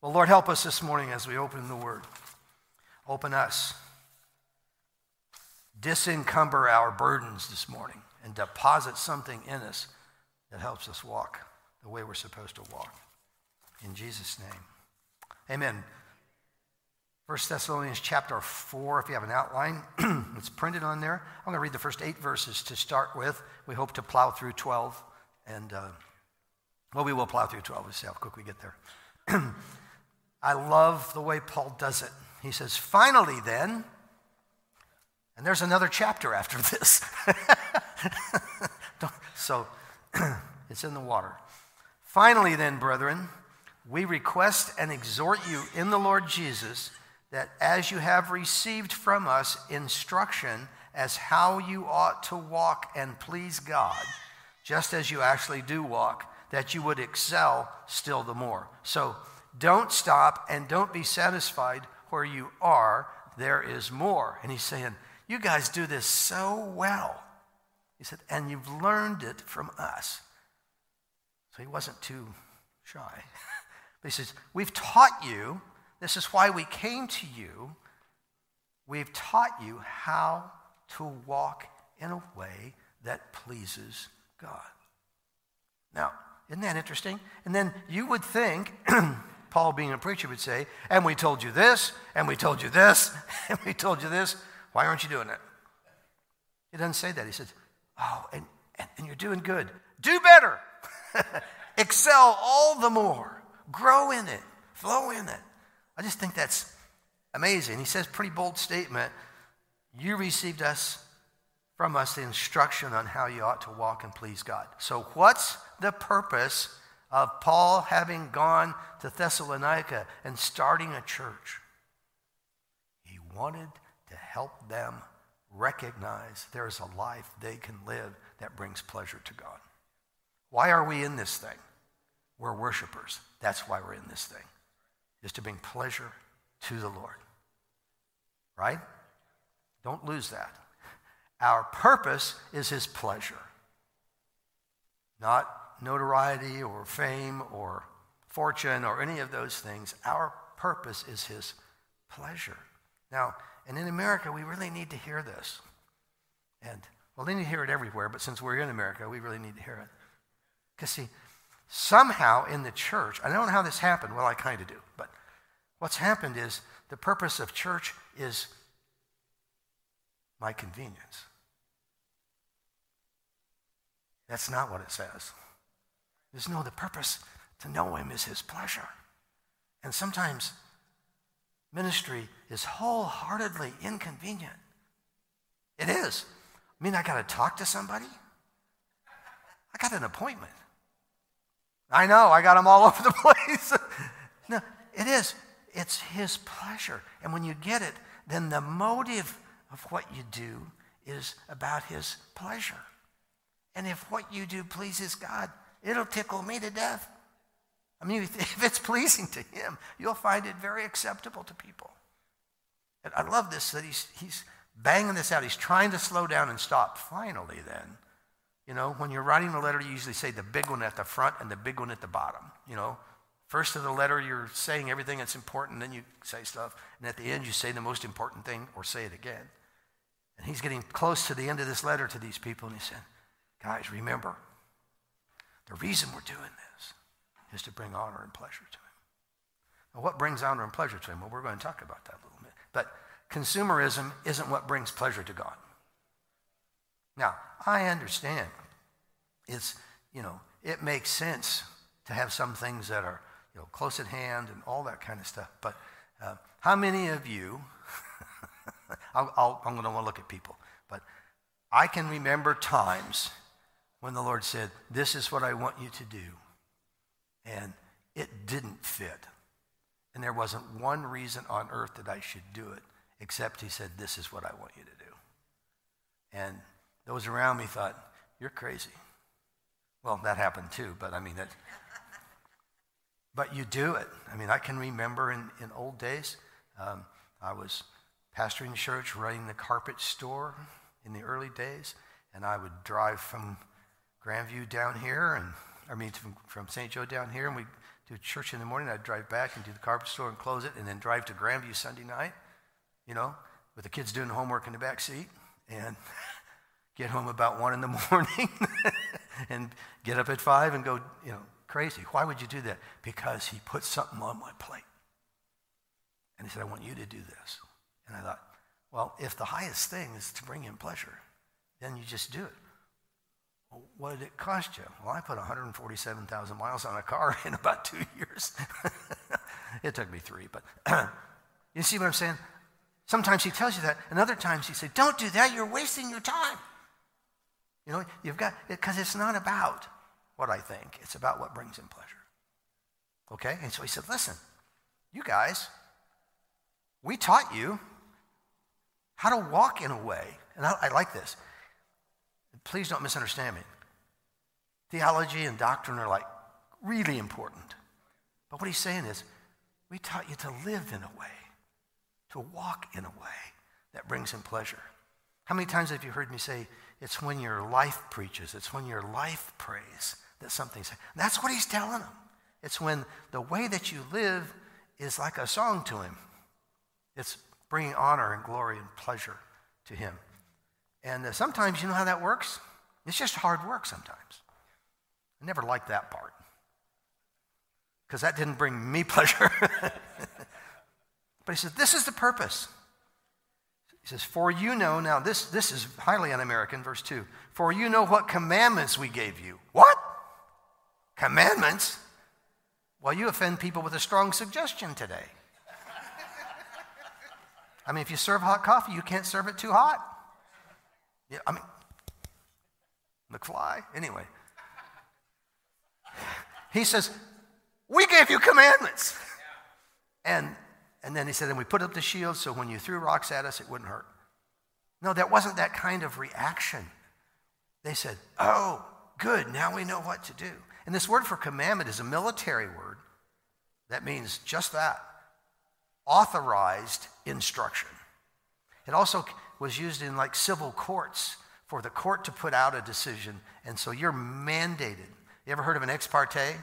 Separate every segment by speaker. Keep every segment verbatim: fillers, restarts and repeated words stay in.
Speaker 1: Well, Lord, help us this morning as we open the Word. Open us. Disencumber our burdens this morning and deposit something in us that helps us walk the way we're supposed to walk. In Jesus' name. Amen. First Thessalonians chapter four, if you have an outline, it's printed on there. I'm going to read the first eight verses to start with. We hope to plow through twelve. And, uh, well, we will plow through twelve. We'll see how quick we get there. I love the way Paul does it. He says, finally then, and there's another chapter after this. So it's in the water. Finally then, brethren, we request and exhort you in the Lord Jesus that as you have received from us instruction as how you ought to walk and please God, just as you actually do walk, that you would excel still the more. So don't stop and don't be satisfied where you are. There is more. And he's saying, you guys do this so well. He said, and you've learned it from us. So he wasn't too shy. But he says, we've taught you, this is why we came to you, we've taught you how to walk in a way that pleases God. Now, isn't that interesting? And then you would think, Paul being a preacher would say, and we told you this, and we told you this, and we told you this. Why aren't you doing it? He doesn't say that. He says, oh, and, and, and you're doing good. Do better. Excel all the more. Grow in it. Flow in it. I just think that's amazing. He says, pretty bold statement. You received us from us the instruction on how you ought to walk and please God. So what's the purpose of Paul having gone to Thessalonica and starting a church? He wanted to help them recognize there's a life they can live that brings pleasure to God. Why are we in this thing? We're worshipers. That's why we're in this thing, is to bring pleasure to the Lord. Right? Don't lose that. Our purpose is his pleasure, not notoriety or fame or fortune or any of those things. Our purpose is his pleasure. Now, and in America, we really need to hear this. And, well, they need to hear it everywhere, but since we're in America, we really need to hear it. Because, see, somehow in the church, I don't know how this happened. Well, I kind of do. But what's happened is the purpose of church is my convenience. That's not what it says. There's no, the purpose to know him is his pleasure. And sometimes ministry is wholeheartedly inconvenient. It is. I mean, I got to talk to somebody. I got an appointment. I know, I got them all over the place. No, it is. It's his pleasure. And when you get it, then the motive of what you do is about his pleasure. And if what you do pleases God, it'll tickle me to death. I mean, if it's pleasing to him, you'll find it very acceptable to people. And I love this, that he's, he's banging this out. He's trying to slow down and stop. Finally, then, you know, when you're writing a letter, you usually say the big one at the front and the big one at the bottom. You know, first of the letter, you're saying everything that's important, then you say stuff. And at the end, you say the most important thing or say it again. And he's getting close to the end of this letter to these people, and he said, guys, remember, the reason we're doing this is to bring honor and pleasure to him. Now, what brings honor and pleasure to him? Well, we're going to talk about that a little bit. But consumerism isn't what brings pleasure to God. Now, I understand. It's, you know, it makes sense to have some things that are, you know, close at hand and all that kind of stuff. But uh, how many of you, I'll, I'll, I'm going to want to look at people, but I can remember times when the Lord said, this is what I want you to do. And it didn't fit. And there wasn't one reason on earth that I should do it, except he said, this is what I want you to do. And those around me thought, you're crazy. Well, that happened too, but I mean, that. But you do it. I mean, I can remember in, in old days, um, I was pastoring the church, running the carpet store in the early days, and I would drive from Grandview down here, and I mean from, from Saint Joe down here, and we'd do church in the morning. I'd drive back and do the carpet store and close it, and then drive to Grandview Sunday night, you know, with the kids doing homework in the back seat, and get home about one in the morning and get up at five and go, you know, crazy. Why would you do that? Because he put something on my plate. And he said, I want you to do this. And I thought, well, if the highest thing is to bring him pleasure, then you just do it. Well, what did it cost you? Well, I put one hundred forty-seven thousand miles on a car in about two years. It took me three, but you see what I'm saying? Sometimes he tells you that, and other times he says, don't do that, you're wasting your time. You know, you've got, because it's not about what I think, it's about what brings him pleasure. Okay? And so he said, listen, you guys, we taught you how to walk in a way, and I, I like this. Please don't misunderstand me. Theology and doctrine are like really important. But what he's saying is, we taught you to live in a way, to walk in a way that brings him pleasure. How many times have you heard me say, it's when your life preaches, it's when your life prays that something's... That's what he's telling them. It's when the way that you live is like a song to him. It's bringing honor and glory and pleasure to him. And uh, sometimes, you know how that works? It's just hard work sometimes. I never liked that part, because that didn't bring me pleasure. But he says, this is the purpose. He says, for you know, now this, this is highly un-American, verse two. For you know what commandments we gave you. What? Commandments? Well, you offend people with a strong suggestion today. I mean, if you serve hot coffee, you can't serve it too hot. Yeah, I mean, McFly. Anyway. He says, we gave you commandments. And and then he said, and we put up the shield so when you threw rocks at us, it wouldn't hurt. No, that wasn't that kind of reaction. They said, oh, good, now we know what to do. And this word for commandment is a military word that means just that, authorized instruction. It also was used in like civil courts for the court to put out a decision, and so you're mandated. You ever heard of an ex parte?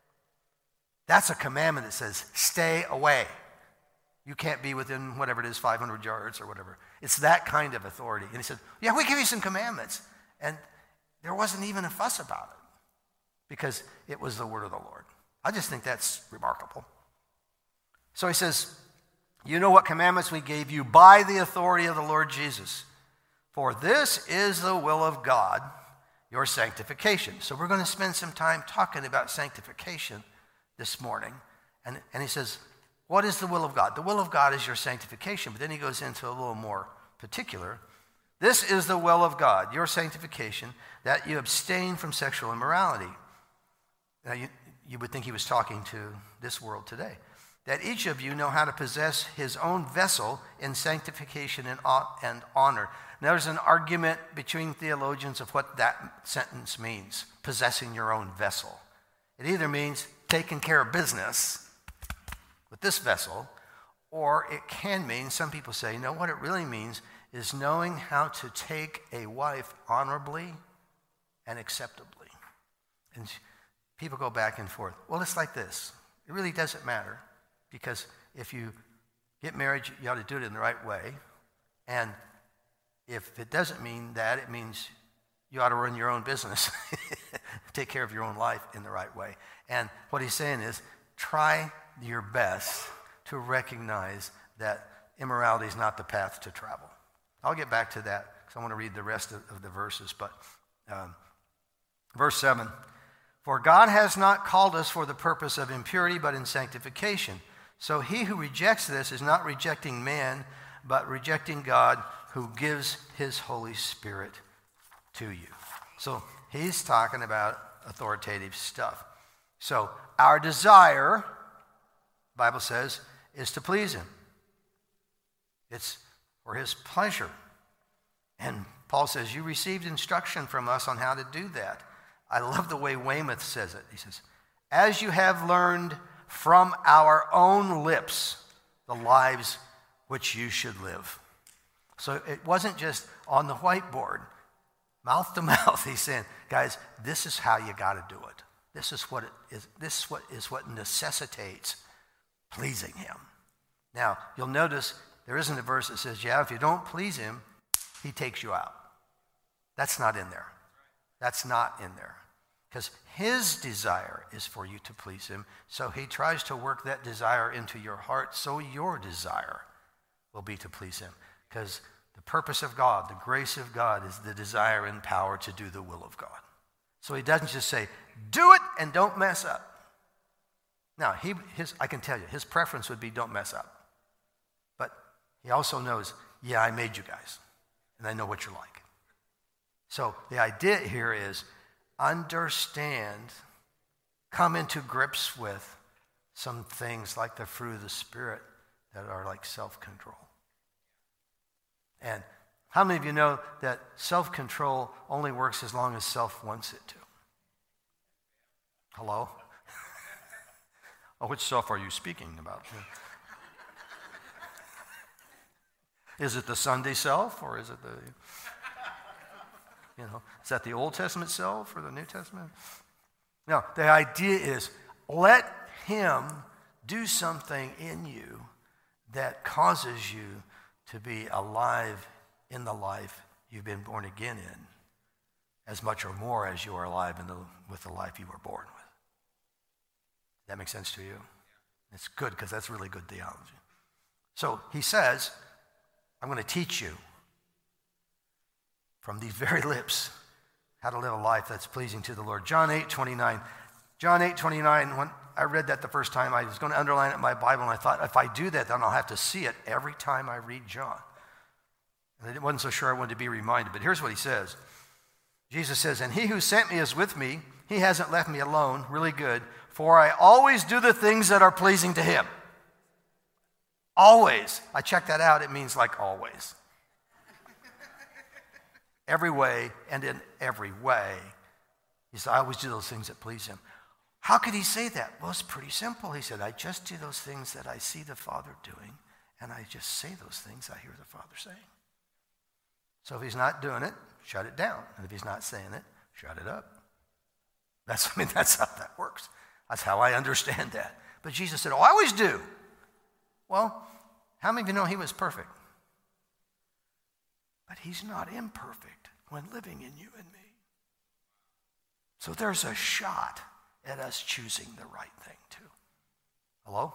Speaker 1: That's a commandment that says, stay away. You can't be within whatever it is, five hundred yards or whatever. It's that kind of authority. And he said, yeah, we give you some commandments. And there wasn't even a fuss about it because it was the word of the Lord. I just think that's remarkable. So he says, you know what commandments we gave you by the authority of the Lord Jesus. For this is the will of God, your sanctification. So we're going to spend some time talking about sanctification this morning. And, and he says, what is the will of God? The will of God is your sanctification. But then he goes into a little more particular. This is the will of God, your sanctification, that you abstain from sexual immorality. Now, you, you would think he was talking to this world today. That each of you know how to possess his own vessel in sanctification and, and honor. Now, there's an argument between theologians of what that sentence means, possessing your own vessel. It either means taking care of business with this vessel, or it can mean, some people say, no, what it really means is knowing how to take a wife honorably and acceptably. And people go back and forth. Well, it's like this. It really doesn't matter, because if you get married, you ought to do it in the right way. And if it doesn't mean that, it means you ought to run your own business, take care of your own life in the right way. And what he's saying is, try your best to recognize that immorality is not the path to travel. I'll get back to that because I want to read the rest of, of the verses. But um, verse seven, for God has not called us for the purpose of impurity, but in sanctification. So he who rejects this is not rejecting man, but rejecting God, who gives his Holy Spirit to you. So he's talking about authoritative stuff. So our desire, the Bible says, is to please him. It's for his pleasure. And Paul says, you received instruction from us on how to do that. I love the way Weymouth says it. He says, as you have learned from our own lips the lives which you should live. So it wasn't just on the whiteboard, mouth to mouth. He's saying, guys, this is how you got to do it. This is what it is. This is what is what necessitates pleasing him. Now, you'll notice there isn't a verse that says, yeah, if you don't please him, he takes you out. That's not in there. That's not in there. Because his desire is for you to please him, so he tries to work that desire into your heart, so your desire will be to please him. Because the purpose of God, the grace of God, is the desire and power to do the will of God. So he doesn't just say, do it and don't mess up. Now, he, his, I can tell you, his preference would be don't mess up. But he also knows, yeah, I made you guys, and I know what you're like. So the idea here is understand, come into grips with some things like the fruit of the Spirit that are like self-control. And how many of you know that self-control only works as long as self wants it to? Hello? Oh, which self are you speaking about? Is it the Sunday self, or is it the, you know, is that the Old Testament self or the New Testament? No, the idea is let him do something in you that causes you to be alive in the life you've been born again in, as much or more as you are alive in the, with the life you were born with. Does that make sense to you? It's good, because that's really good theology. So he says, I'm going to teach you from these very lips how to live a life that's pleasing to the Lord. John eight twenty-nine. John eight twenty-nine, when I read that the first time, I was going to underline it in my Bible, and I thought, if I do that, then I'll have to see it every time I read John. And I wasn't so sure I wanted to be reminded, but here's what he says. Jesus says, and he who sent me is with me. He hasn't left me alone. Really good. For I always do the things that are pleasing to him. Always. I checked that out. It means like always. Every way and in every way. He said, I always do those things that please him. How could he say that? Well, it's pretty simple. He said, I just do those things that I see the Father doing, and I just say those things I hear the Father saying. So if he's not doing it, shut it down. And if he's not saying it, shut it up. That's, I mean, that's how that works. That's how I understand that. But Jesus said, oh, I always do. Well, how many of you know he was perfect? But he's not imperfect when living in you and me. So there's a shot at us choosing the right thing too. Hello?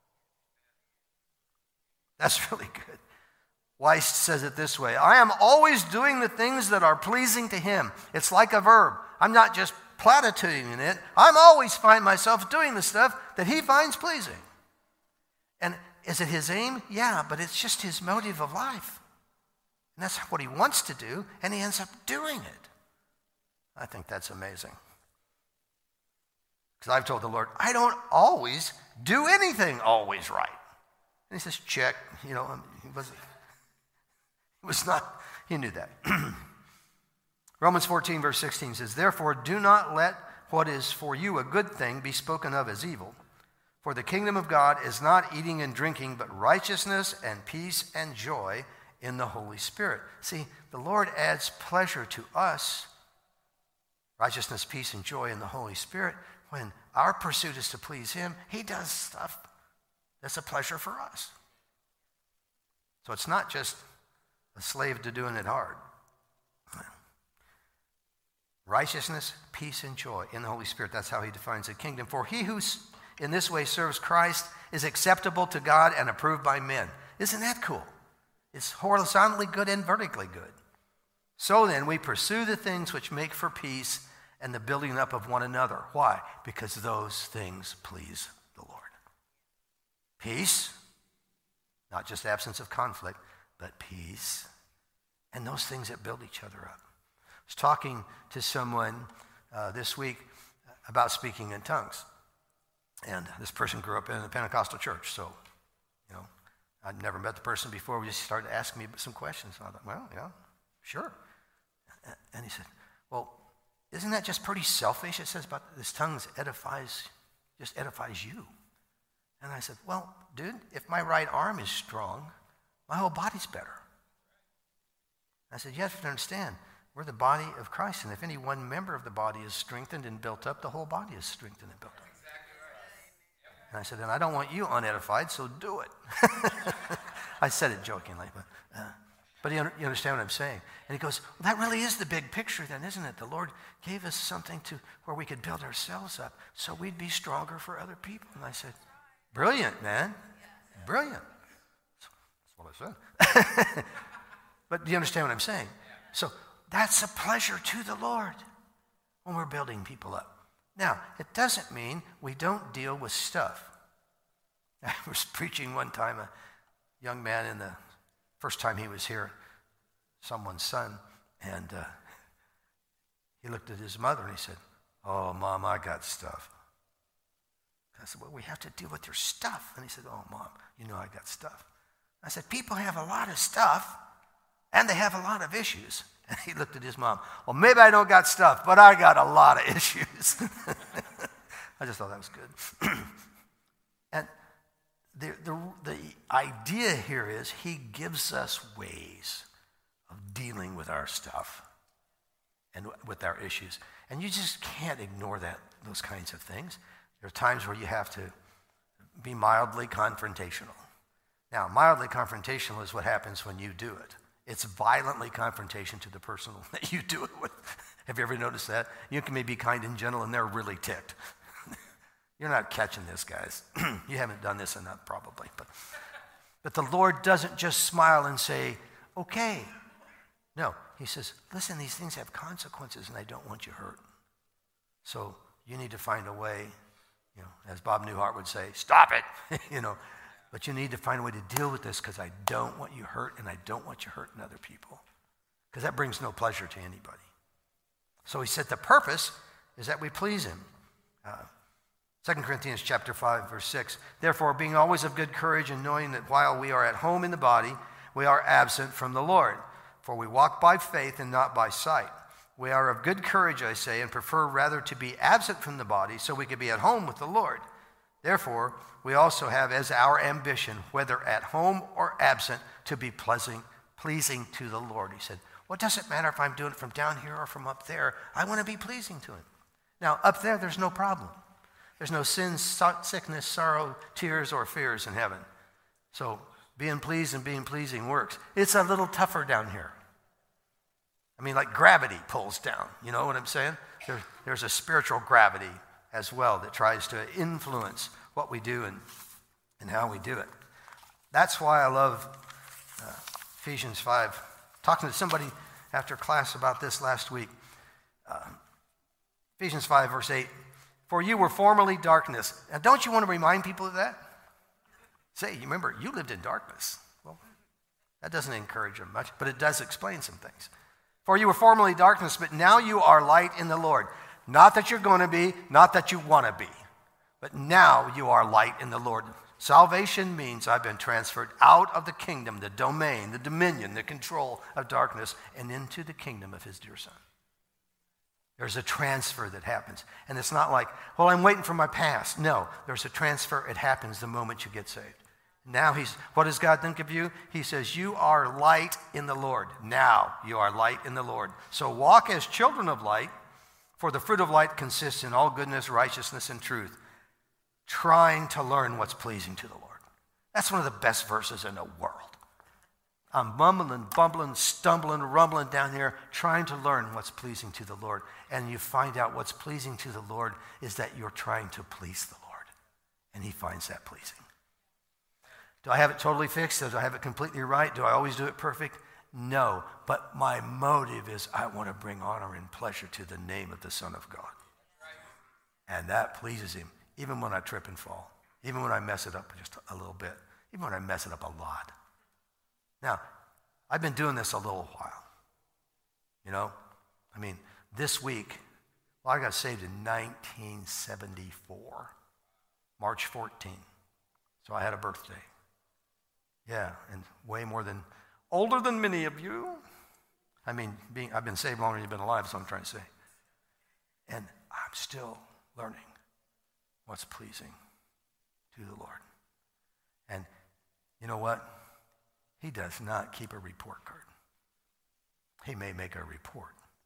Speaker 1: That's really good. Weiss says it this way. I am always doing the things that are pleasing to him. It's like a verb. I'm not just platituding it. I'm always find myself doing the stuff that he finds pleasing. And is it his aim? Yeah, but it's just his motive of life. And that's what he wants to do, and he ends up doing it. I think that's amazing. Because I've told the Lord, I don't always do anything always right. And he says, check. You know, he wasn't, it was not, he knew that. Romans fourteen, verse sixteen says, therefore, do not let what is for you a good thing be spoken of as evil. For the kingdom of God is not eating and drinking, but righteousness and peace and joy in the Holy Spirit. See, the Lord adds pleasure to us, righteousness, peace, and joy in the Holy Spirit. When our pursuit is to please him, he does stuff that's a pleasure for us. So it's not just a slave to doing it hard. Righteousness, peace, and joy in the Holy Spirit. That's how he defines the kingdom. For he who in this way serves Christ is acceptable to God and approved by men. Isn't that cool? It's horizontally good and vertically good. So then, we pursue the things which make for peace and the building up of one another. Why? Because those things please the Lord. Peace, not just absence of conflict, but peace. And those things that build each other up. I was talking to someone uh, this week about speaking in tongues. And this person grew up in a Pentecostal church, so, you know, I'd never met the person before. We just started asking me some questions. And I thought, well, yeah, sure. And he said, well, isn't that just pretty selfish? It says about this tongues edifies, just edifies you. And I said, well, dude, if my right arm is strong, my whole body's better. I said, you have to understand, We're the body of Christ, and if any one member of the body is strengthened and built up, the whole body is strengthened and built up. And I said, and I don't want you unedified, so do it. I said it jokingly, but uh, but you, you understand what I'm saying. And he goes, well, that really is the big picture then, isn't it? The Lord gave us something to where we could build ourselves up so we'd be stronger for other people. And I said, brilliant, man. Brilliant. That's what I said. But do you understand what I'm saying? So that's a pleasure to the Lord when we're building people up. Now, it doesn't mean we don't deal with stuff. I was preaching one time, a young man in the first time he was here, someone's son, and uh, he looked at his mother and he said, oh, Mom, I got stuff. I said, well, we have to deal with your stuff. And he said, oh, Mom, you know I got stuff. I said, people have a lot of stuff, and they have a lot of issues. And he looked at his mom. Well, maybe I don't got stuff, but I got a lot of issues. I just thought that was good. And the, the, the idea here is he gives us ways of dealing with our stuff and with our issues. And you just can't ignore that, those kinds of things. There are times where you have to be mildly confrontational. Now, mildly confrontational is what happens when you do it. It's violently confrontation to the person that you do it with. Have you ever noticed that? You can maybe be kind and gentle, and they're really ticked. You're not catching this, guys. You haven't done this enough, probably. But, but the Lord doesn't just smile and say, okay. No, he says, listen, these things have consequences, and I don't want you hurt. So you need to find a way, you know, as Bob Newhart would say, stop it, you know. But you need to find a way to deal with this because I don't want you hurt and I don't want you hurting other people. Because that brings no pleasure to anybody. So he said the purpose is that we please him. Uh, Second Corinthians chapter five, verse six. Therefore, being always of good courage and knowing that while we are at home in the body, we are absent from the Lord. For we walk by faith and not by sight. We are of good courage, I say, and prefer rather to be absent from the body so we can be at home with the Lord. Therefore, we also have as our ambition, whether at home or absent, to be pleasing, pleasing to the Lord. He said, well, it doesn't matter if I'm doing it from down here or from up there. I want to be pleasing to him. Now, up there, there's no problem. There's no sin, sickness, sorrow, tears, or fears in heaven. So being pleased and being pleasing works. It's a little tougher down here. I mean, like gravity pulls down. You know what I'm saying? There, there's a spiritual gravity as well that tries to influence what we do and, and how we do it. That's why I love uh, Ephesians five. Talking to somebody after class about this last week. Uh, Ephesians five, verse eight. For you were formerly darkness. Now, don't you want to remind people of that? Say, you remember, you lived in darkness. Well, that doesn't encourage them much, but it does explain some things. For you were formerly darkness, but now you are light in the Lord. Not that you're going to be, not that you want to be, but now you are light in the Lord. Salvation means I've been transferred out of the kingdom, the domain, the dominion, the control of darkness, and into the kingdom of his dear Son. There's a transfer that happens. And it's not like, well, I'm waiting for my past. No, there's a transfer. It happens the moment you get saved. Now he's, what does God think of you? He says, you are light in the Lord. Now you are light in the Lord. So walk as children of light, for the fruit of light consists in all goodness, righteousness, and truth, trying to learn what's pleasing to the Lord. That's one of the best verses in the world. I'm mumbling, bumbling, stumbling, rumbling down here, trying to learn what's pleasing to the Lord. And you find out what's pleasing to the Lord is that you're trying to please the Lord. And he finds that pleasing. Do I have it totally fixed? Do I have it completely right? Do I always do it perfect? No. But my motive is I want to bring honor and pleasure to the name of the Son of God. And that pleases him, even when I trip and fall, even when I mess it up just a little bit, even when I mess it up a lot. Now, I've been doing this a little while. You know, I mean, this week, well, I got saved in nineteen seventy-four, March fourteenth. So I had a birthday. Yeah, and way more than, older than many of you. I mean, being, I've been saved longer than you've been alive, is what I'm trying to say. And I'm still learning what's pleasing to the Lord. And you know what? He does not keep a report card. He may make a report,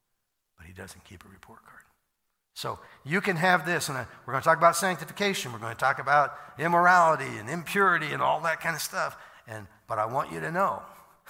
Speaker 1: but he doesn't keep a report card. So you can have this, and we're going to talk about sanctification. We're going to talk about immorality and impurity and all that kind of stuff. And but I want you to know,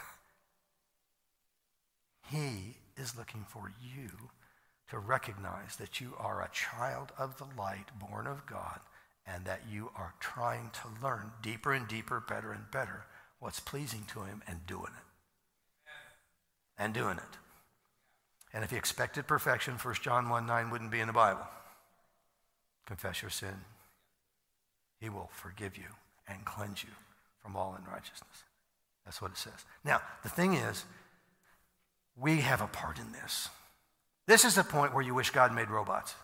Speaker 1: he is looking for you to recognize that you are a child of the light, born of God, and that you are trying to learn deeper and deeper, better and better what's pleasing to him and doing it. And doing it. And if he expected perfection, First John one nine wouldn't be in the Bible. Confess your sin. He will forgive you and cleanse you from all unrighteousness. That's what it says. Now, the thing is, we have a part in this. This is the point where you wish God made robots.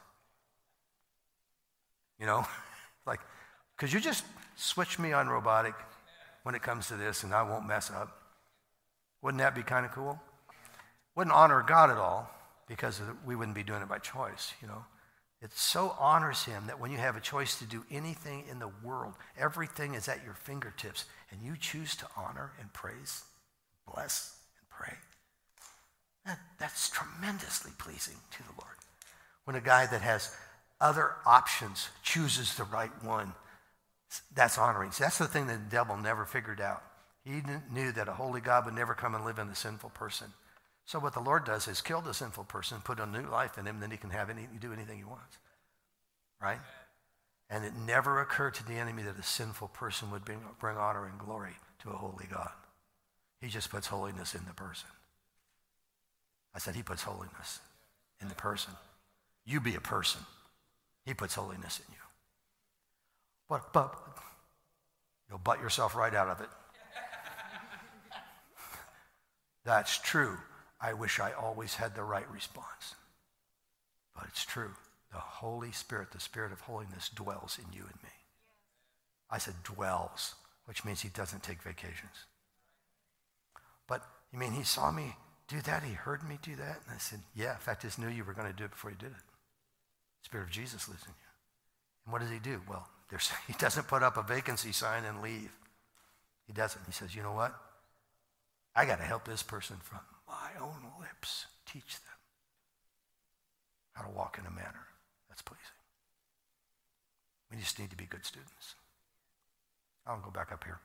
Speaker 1: You know, like, could you just switch me on robotic when it comes to this and I won't mess up? Wouldn't that be kind of cool? Wouldn't honor God at all because we wouldn't be doing it by choice, you know. It so honors him that when you have a choice to do anything in the world, everything is at your fingertips, and you choose to honor and praise, bless and pray. That, that's tremendously pleasing to the Lord. When a guy that has other options chooses the right one, that's honoring. See, that's the thing that the devil never figured out. He knew that a holy God would never come and live in a sinful person. So what the Lord does is kill the sinful person, put a new life in him, then he can have any, do anything he wants. Right? And it never occurred to the enemy that a sinful person would bring, bring honor and glory to a holy God. He just puts holiness in the person. I said he puts holiness in the person. You be a person. He puts holiness in you. But, but you'll butt yourself right out of it. That's true. I wish I always had the right response. But it's true. The Holy Spirit, the Spirit of holiness, dwells in you and me. I said dwells, which means he doesn't take vacations. But you mean he saw me do that? He heard me do that? And I said, yeah. In fact, I just knew you were going to do it before you did it. The Spirit of Jesus lives in you. And what does he do? Well, there's, he doesn't put up a vacancy sign and leave. He doesn't. He says, you know what? I got to help this person from my own lips. Teach them how to walk in a manner that's pleasing. We just need to be good students. I'll go back up here.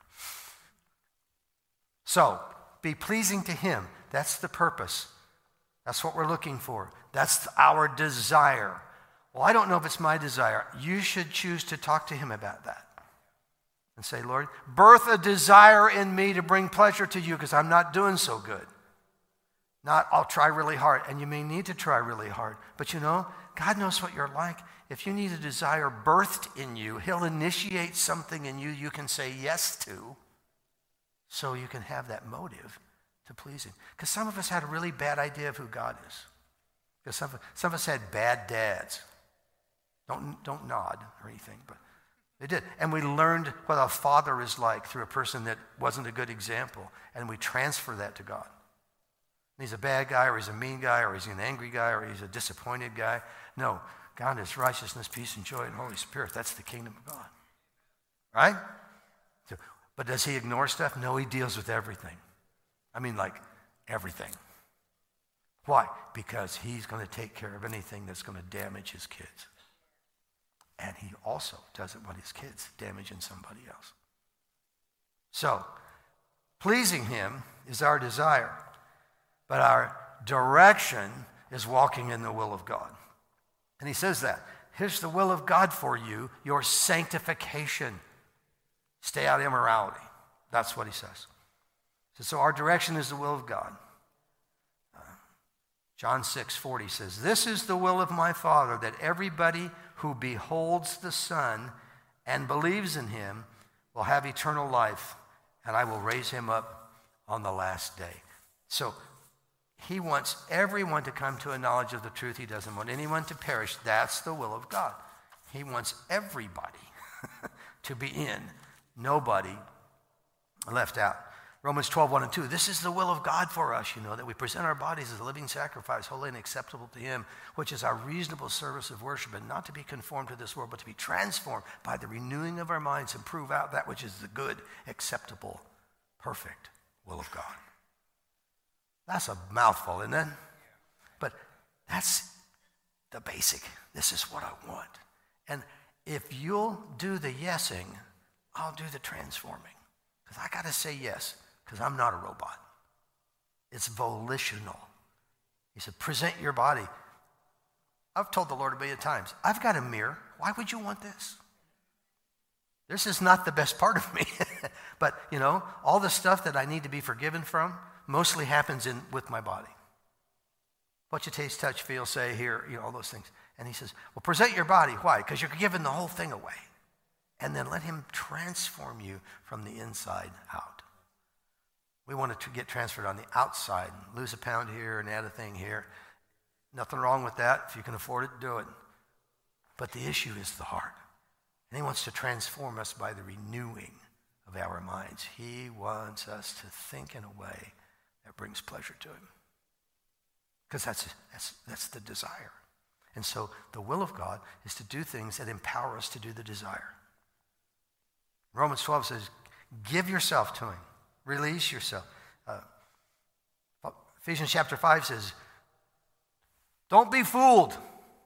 Speaker 1: So, be pleasing to him. That's the purpose. That's what we're looking for. That's our desire. Well, I don't know if it's my desire. You should choose to talk to him about that. And say, Lord, birth a desire in me to bring pleasure to you because I'm not doing so good. Not, I'll try really hard. And you may need to try really hard. But you know, God knows what you're like. If you need a desire birthed in you, he'll initiate something in you you can say yes to so you can have that motive to please him. Because some of us had a really bad idea of who God is. Because some, some of us had bad dads. Don't, don't nod or anything, but they did. And we learned what a father is like through a person that wasn't a good example. And we transfer that to God. He's a bad guy, or he's a mean guy, or he's an angry guy, or he's a disappointed guy. No, God is righteousness, peace, and joy, and Holy Spirit. That's the kingdom of God. Right? So, but does he ignore stuff? No, he deals with everything. I mean, like everything. Why? Because he's going to take care of anything that's going to damage his kids. And he also doesn't want his kids damaging somebody else. So, pleasing him is our desire. But our direction is walking in the will of God. And he says that. Here's the will of God for you, your sanctification. Stay out of immorality. That's what he says. So, so our direction is the will of God. Uh, John six forty says, this is the will of my Father, that everybody who beholds the Son and believes in him will have eternal life, and I will raise him up on the last day. So, he wants everyone to come to a knowledge of the truth. He doesn't want anyone to perish. That's the will of God. He wants everybody to be in. Nobody left out. Romans twelve, one and two. This is the will of God for us, you know, that we present our bodies as a living sacrifice, holy and acceptable to him, which is our reasonable service of worship, and not to be conformed to this world, but to be transformed by the renewing of our minds and prove out that which is the good, acceptable, perfect will of God. That's a mouthful, isn't it? But That's the basic. This is what I want. And if you'll do the yesing, I'll do the transforming. Because I got to say yes, because I'm not a robot. It's volitional. He said, present your body. I've told the Lord a million times, I've got a mirror. Why would you want this? This is not the best part of me. But, you know, all the stuff that I need to be forgiven from mostly happens in with my body. What you taste, touch, feel, say, hear, you know, all those things. And he says, well, present your body. Why? Because you're giving the whole thing away. And then let him transform you from the inside out. We want to get transferred on the outside, lose a pound here and add a thing here. Nothing wrong with that. If you can afford it, do it. But the issue is the heart. And he wants to transform us by the renewing of our minds. He wants us to think in a way that brings pleasure to him. Because that's, that's, that's the desire. And so the will of God is to do things that empower us to do the desire. Romans twelve says, give yourself to him. Release yourself. Uh, Ephesians chapter five says, don't be fooled.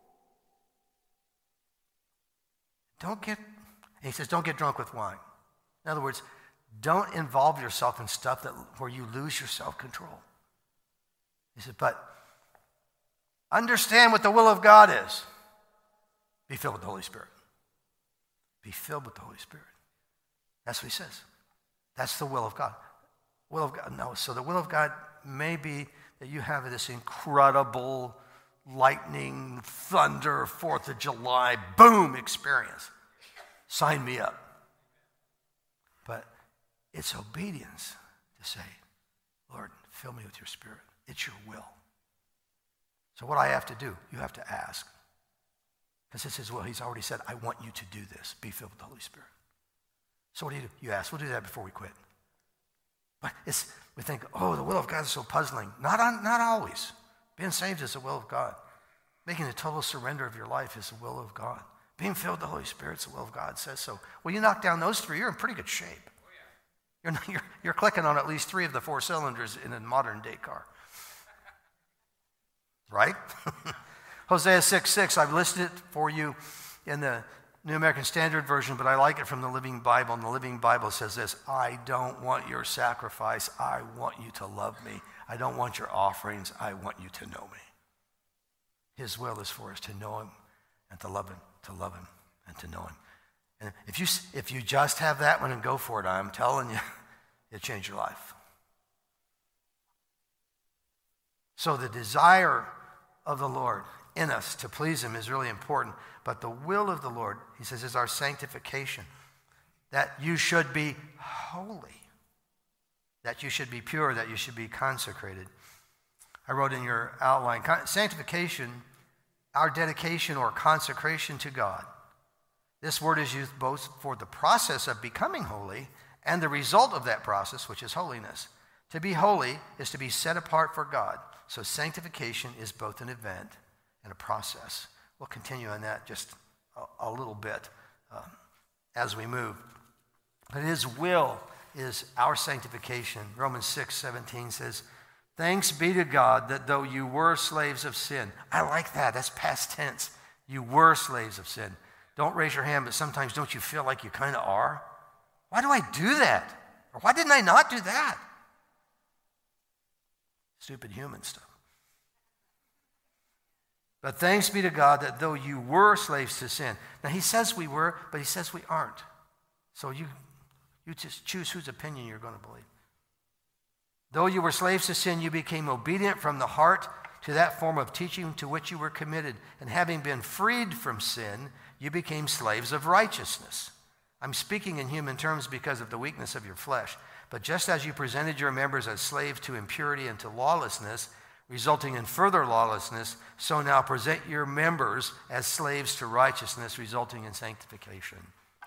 Speaker 1: Don't get, he says, don't get drunk with wine. In other words, don't involve yourself in stuff that where you lose your self-control. He said, but understand what the will of God is. Be filled with the Holy Spirit. Be filled with the Holy Spirit. That's what he says. That's the will of God. Will of God. No, so the will of God may be that you have this incredible lightning, thunder, fourth of July, boom experience. Sign me up. But it's obedience to say, Lord, fill me with your Spirit. It's your will. So what I have to do, you have to ask. Because it's his will. He's already said, I want you to do this. Be filled with the Holy Spirit. So what do you do? You ask. We'll do that before we quit. But it's, we think, oh, the will of God is so puzzling. Not, on, not always. Being saved is the will of God. Making a total surrender of your life is the will of God. Being filled with the Holy Spirit is the will of God. It says so. Well, you knock down those three, you're in pretty good shape. You're, not, you're, you're clicking on at least three of the four cylinders in a modern day car. Right? Hosea six six, I've listed it for you in the New American Standard Version, but I like it from the Living Bible. And the Living Bible says this, I don't want your sacrifice. I want you to love me. I don't want your offerings. I want you to know me. His will is for us to know him and to love him, to love him and to know him. And if you, if you just have that one and go for it, I'm telling you, it'll change your life. So the desire of the Lord in us to please him is really important. But the will of the Lord, he says, is our sanctification. That you should be holy. That you should be pure. That you should be consecrated. I wrote in your outline, sanctification, our dedication or consecration to God. This word is used both for the process of becoming holy and the result of that process, which is holiness. To be holy is to be set apart for God. So sanctification is both an event and a process. We'll continue on that just a, a little bit uh, as we move. But his will is our sanctification. Romans six seventeen says, thanks be to God that though you were slaves of sin. I like that. That's past tense. You were slaves of sin. Don't raise your hand, but sometimes don't you feel like you kind of are? Why do I do that? Or why didn't I not do that? Stupid human stuff. But thanks be to God that though you were slaves to sin. Now he says we were, but he says we aren't. So you, you just choose whose opinion you're going to believe. Though you were slaves to sin, you became obedient from the heart to that form of teaching to which you were committed. And having been freed from sin, you became slaves of righteousness. I'm speaking in human terms because of the weakness of your flesh. But just as you presented your members as slaves to impurity and to lawlessness, resulting in further lawlessness, so now present your members as slaves to righteousness, resulting in sanctification.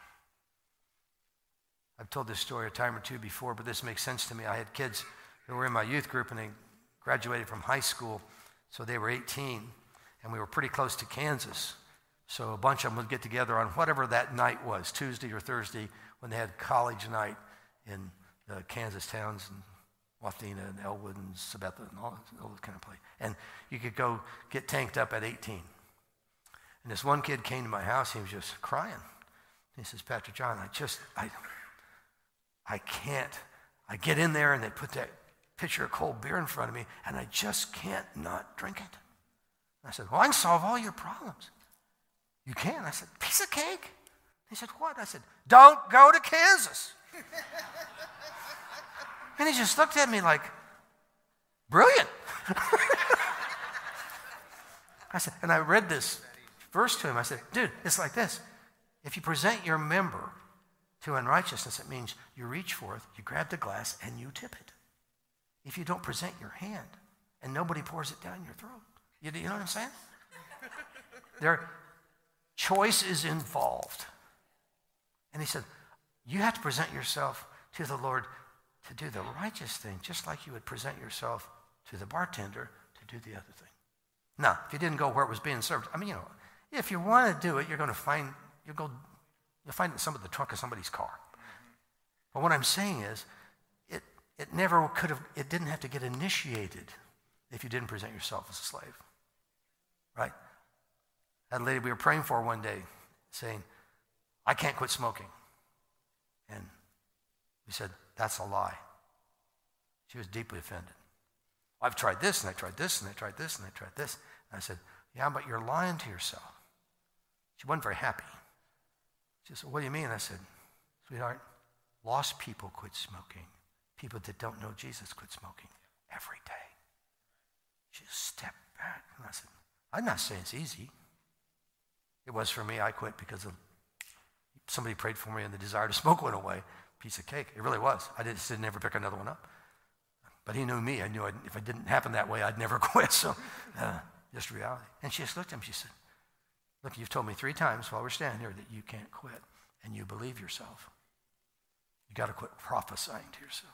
Speaker 1: I've told this story a time or two before, but this makes sense to me. I had kids who were in my youth group, and they graduated from high school, so they were eighteen, and we were pretty close to Kansas. So a bunch of them would get together on whatever that night was, Tuesday or Thursday, when they had college night in the Kansas towns. And Wathena and Elwood and Sabetha and all that, all that kind of place. And you could go get tanked up at eighteen. And this one kid came to my house. He was just crying. He says, Pastor John, I just, I, I can't. I get in there and they put that pitcher of cold beer in front of me, and I just can't not drink it. I said, well, I can solve all your problems. You can? I said, piece of cake? He said, what? I said, don't go to Kansas. And he just looked at me like, brilliant. I said, and I read this verse to him. I said, dude, it's like this. If you present your member to unrighteousness, it means you reach forth, you grab the glass, and you tip it. If you don't present your hand, and nobody pours it down your throat. You, you know what I'm saying? There, choice is involved. And he said, you have to present yourself to the Lord to do the righteous thing, just like you would present yourself to the bartender to do the other thing. Now, if you didn't go where it was being served, I mean, you know, if you want to do it, you're going to find, you'll go, you'll find it in some of the trunk of somebody's car. But what I'm saying is, it it never could have, it didn't have to get initiated if you didn't present yourself as a slave. Right? That lady we were praying for one day saying, I can't quit smoking. And we said, that's a lie. She was deeply offended. I've tried this, and I tried this, and I tried this, and I tried this. And I said, yeah, but you're lying to yourself. She wasn't very happy. She said, what do you mean? I said, sweetheart, lost people quit smoking. People that don't know Jesus quit smoking every day. She just stepped back, and I said, I'm not saying it's easy. It was for me. I quit because of somebody prayed for me, and the desire to smoke went away. Piece of cake. It really was. I just didn't ever pick another one up. But he knew me. I knew I'd, if it didn't happen that way, I'd never quit. So uh, just reality. And she just looked at him. She said, look, you've told me three times while we're standing here that you can't quit, and you believe yourself. You got to quit prophesying to yourself.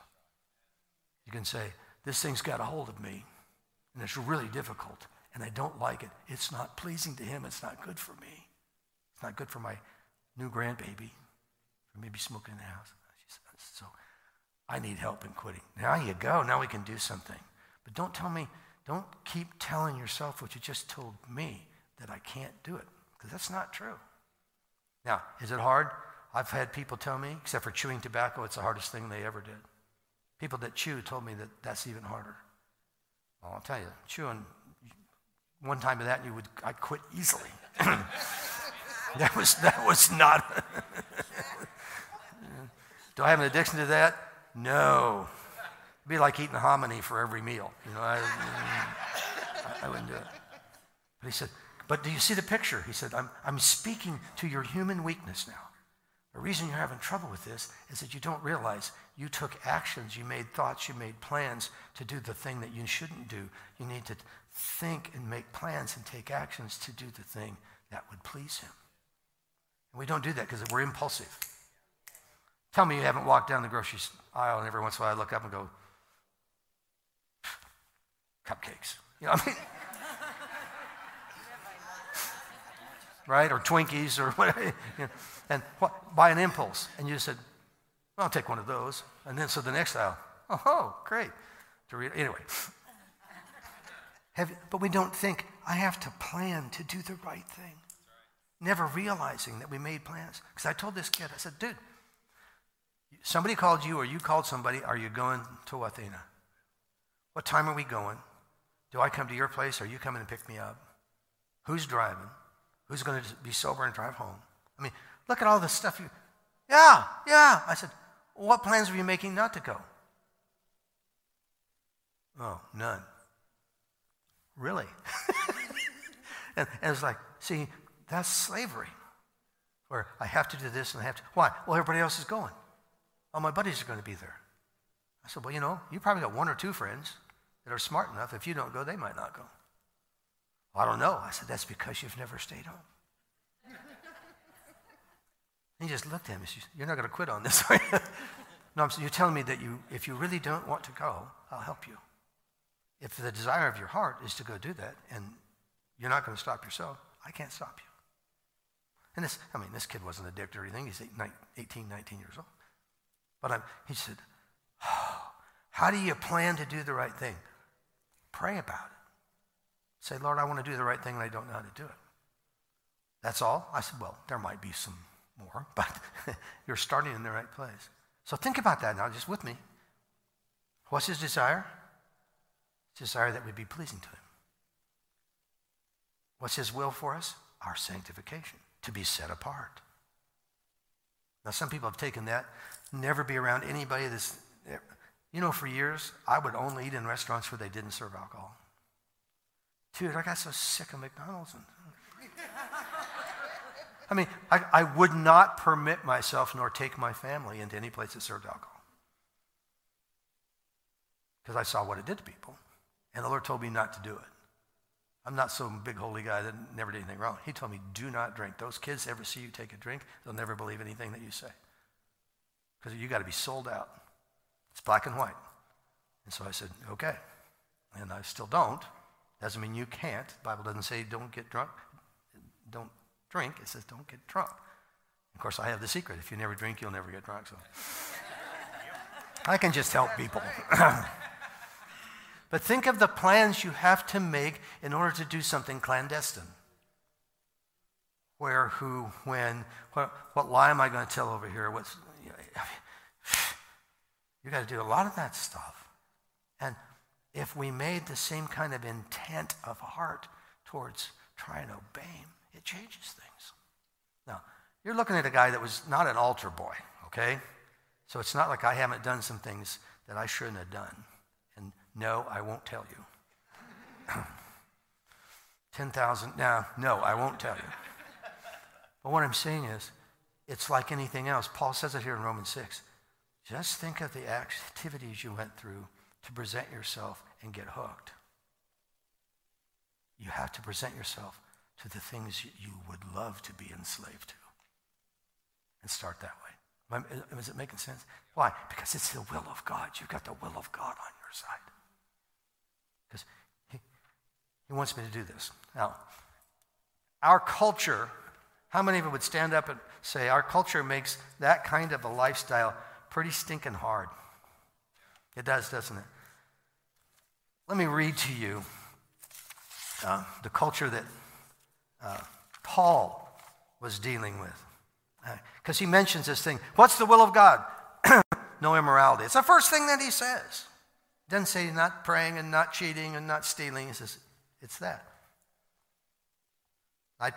Speaker 1: You can say, this thing's got a hold of me, and it's really difficult, and I don't like it. It's not pleasing to him. It's not good for me. It's not good for my new grandbaby, for maybe smoking in the house. She said, so I need help in quitting. Now you go. Now we can do something. But don't tell me, don't keep telling yourself what you just told me, that I can't do it, because that's not true. Now, is it hard? I've had people tell me, except for chewing tobacco, it's the hardest thing they ever did. People that chew told me that that's even harder. Well, I'll tell you, chewing, one time of that, you would, I'd quit easily. that was that was not. Do I have an addiction to that? No. It'd be like eating hominy for every meal. You know, I, I, I wouldn't do it. But he said, but do you see the picture? He said, I'm, I'm speaking to your human weakness now. The reason you're having trouble with this is that you don't realize you took actions, you made thoughts, you made plans to do the thing that you shouldn't do. You need to think and make plans and take actions to do the thing that would please him. And we don't do that because we're impulsive. Tell me you haven't walked down the grocery aisle and every once in a while I look up and go, cupcakes. You know what I mean? Right? Or Twinkies or whatever. You know, and what, by an impulse. And you just said, well, I'll take one of those. And then so the next aisle, oh, great. Anyway. Have, but we don't think, I have to plan to do the right thing. Never realizing that we made plans. Because I told this kid, I said, dude, somebody called you or you called somebody, are you going to Wathena? What time are we going? Do I come to your place or are you coming to pick me up? Who's driving? Who's going to be sober and drive home? I mean, look at all the stuff you... Yeah, yeah. I said, well, what plans were you making not to go? Oh, none. Really? and, and it's like, see, that's slavery. Where I have to do this and I have to... Why? Well, everybody else is going. All my buddies are going to be there. I said, well, you know, you probably got one or two friends that are smart enough. If you don't go, they might not go. I don't know. I said, that's because you've never stayed home. He just looked at me. She said, you're not going to quit on this, are you? No, I'm saying, you're telling me that you, if you really don't want to go, I'll help you. If the desire of your heart is to go do that, and you're not going to stop yourself, I can't stop you. And this, I mean, this kid wasn't addicted or anything. He's eighteen, nineteen years old. But I'm, he said, oh, How do you plan to do the right thing? Pray about it. Say, Lord, I want to do the right thing and I don't know how to do it. That's all? I said, well, there might be some more, but you're starting in the right place. So think about that now, just with me. What's his desire? His desire that we be pleasing to him. What's his will for us? Our sanctification, to be set apart. Now, some people have taken that, never be around anybody that's, you know, for years, I would only eat in restaurants where they didn't serve alcohol. Dude, I got so sick of McDonald's. And, I mean, I, I would not permit myself nor take my family into any place that served alcohol. Because I saw what it did to people. And the Lord told me not to do it. I'm not some big holy guy that never did anything wrong. He told me, do not drink. Those kids ever see you take a drink, they'll never believe anything that you say. Because you got to be sold out. It's black and white. And so I said, okay. And I still don't. Doesn't mean you can't. The Bible doesn't say don't get drunk. Don't drink. It says don't get drunk. Of course, I have the secret. If you never drink, you'll never get drunk. So I can just help people. But think of the plans you have to make in order to do something clandestine. Where, who, when, what, what lie am I going to tell over here? What's, you, know, you got to do a lot of that stuff. And if we made the same kind of intent of heart towards trying to obey him, it changes things. Now, you're looking at a guy that was not an altar boy, okay? So it's not like I haven't done some things that I shouldn't have done. And no, I won't tell you. ten thousand, no, no, I won't tell you. But what I'm saying is, it's like anything else. Paul says it here in Romans six. Just think of the activities you went through to present yourself and get hooked. You have to present yourself to the things you would love to be enslaved to. And start that way. Is it making sense? Why? Because it's the will of God. You've got the will of God on your side. Because he, he wants me to do this. Now, our culture, how many of you would stand up and say, our culture makes that kind of a lifestyle pretty stinking hard? It does, doesn't it? Let me read to you uh, the culture that uh, Paul was dealing with. Because uh, he mentions this thing. What's the will of God? No immorality. It's the first thing that he says. He doesn't say not praying and not cheating and not stealing. He says, it's that. I,